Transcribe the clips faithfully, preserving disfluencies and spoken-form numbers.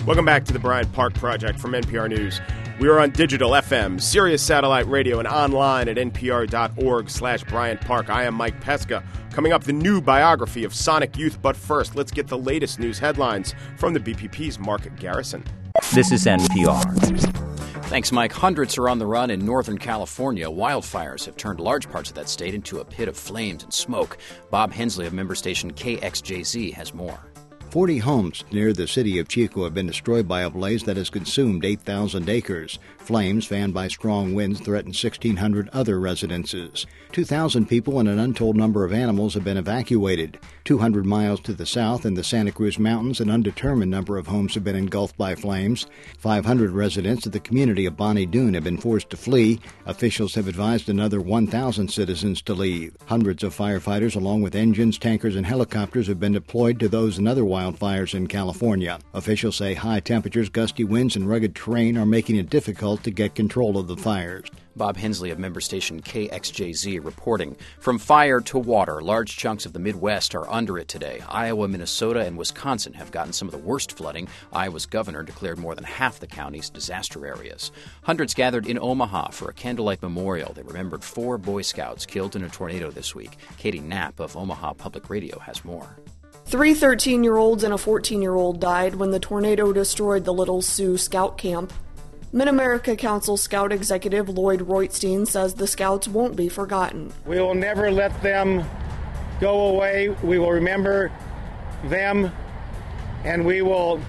Welcome back to the Bryant Park Project from N P R News. We are on digital, F M, Sirius Satellite Radio, and online at npr.org slash Bryant Park. I am Mike Pesca. Coming up, the new biography of Sonic Youth. But first, let's get the latest news headlines from the B P P's Mark Garrison. This is N P R. Thanks, Mike. Hundreds are on the run in Northern California. Wildfires have turned large parts of that state into a pit of flames and smoke. Bob Hensley of member station K X J Z has more. Forty homes near the city of Chico have been destroyed by a blaze that has consumed eight thousand acres. Flames, fanned by strong winds, threaten sixteen hundred other residences. two thousand people and an untold number of animals have been evacuated. two hundred miles to the south in the Santa Cruz Mountains, an undetermined number of homes have been engulfed by flames. five hundred residents of the community of Bonnie Doon have been forced to flee. Officials have advised another one thousand citizens to leave. Hundreds of firefighters, along with engines, tankers, and helicopters, have been deployed to those and other wildfires in California. Officials say high temperatures, gusty winds, and rugged terrain are making it difficult to get control of the fires. Bob Hensley of member station K X J Z reporting. From fire to water, large chunks of the Midwest are under it today. Iowa, Minnesota, and Wisconsin have gotten some of the worst flooding. Iowa's governor declared more than half the county's disaster areas. Hundreds gathered in Omaha for a candlelight memorial. They remembered four Boy Scouts killed in a tornado this week. Katie Knapp of Omaha Public Radio has more. Three thirteen-year-olds and a fourteen-year-old died when the tornado destroyed the Little Sioux Scout Camp. Mid-America Council Scout Executive Lloyd Roitstein says the Scouts won't be forgotten. We will never let them go away. We will remember them, and we will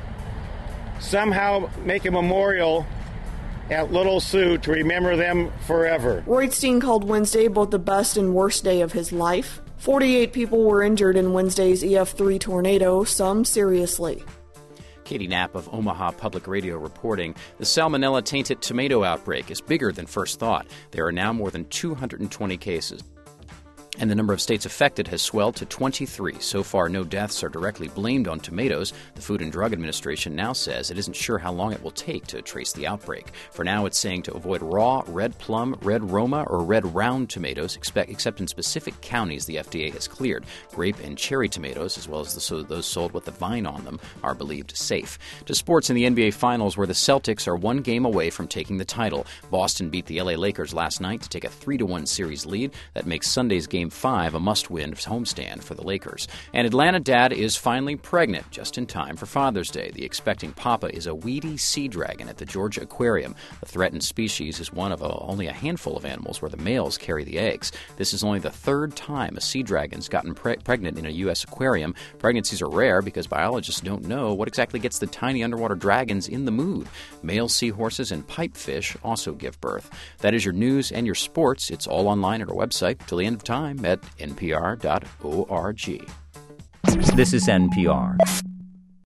somehow make a memorial at Little Sioux to remember them forever. Roitstein called Wednesday both the best and worst day of his life. forty-eight people were injured in Wednesday's E F three tornado, some seriously. Katie Knapp of Omaha Public Radio reporting. The salmonella-tainted tomato outbreak is bigger than first thought. There are now more than two hundred twenty cases. And the number of states affected has swelled to twenty-three. So far, no deaths are directly blamed on tomatoes. The Food and Drug Administration now says it isn't sure how long it will take to trace the outbreak. For now, it's saying to avoid raw, red plum, red Roma, or red round tomatoes, expect, except in specific counties the F D A has cleared. Grape and cherry tomatoes, as well as the, so those sold with the vine on them, are believed safe. To sports in the N B A Finals, where the Celtics are one game away from taking the title. Boston beat the L A Lakers last night to take a three to one series lead. That makes Sunday's Game five a must-win homestand for the Lakers. And Atlanta dad is finally pregnant, just in time for Father's Day. The expecting papa is a weedy sea dragon at the Georgia Aquarium. The threatened species is one of a, only a handful of animals where the males carry the eggs. This is only the third time a sea dragon's gotten pre- pregnant in a U S aquarium. Pregnancies are rare because biologists don't know what exactly gets the tiny underwater dragons in the mood. Male seahorses and pipefish also give birth. That is your news and your sports. It's all online at our website till the end of time at n p r dot org. This is N P R.